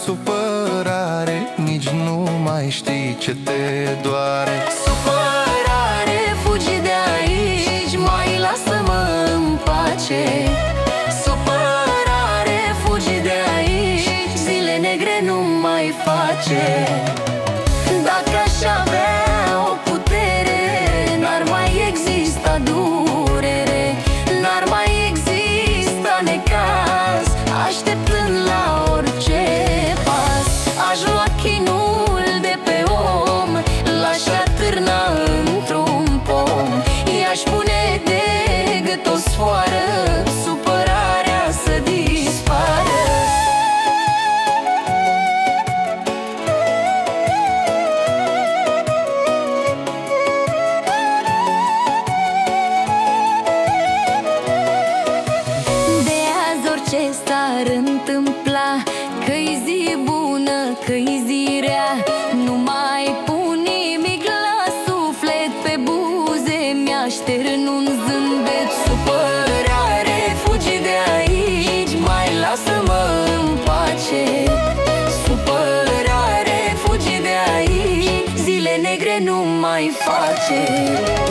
supărare, nici nu mai știi ce te doare. Supărare, fugi de aici, mai lasă-mă în pace. Supărare, fugi de aici, zile negre nu mai face. Dacă aș avea o putere, n-ar mai exista durere, n-ar mai exista necaz, așteptând la orice pas. Aș lua chinul de pe om, l-aș atârna într-un pom, i-aș pune de gât o sfoară, supărarea să dispară. Ce s-ar întâmpla, că-i zi bună, că-i zi rea, nu mai pun nimic la suflet, pe buze mi-aștern un zâmbet. Supărare, fugi de aici, mai lasă-mă în pace. Supărare, fugi de aici, zile negre nu mai face.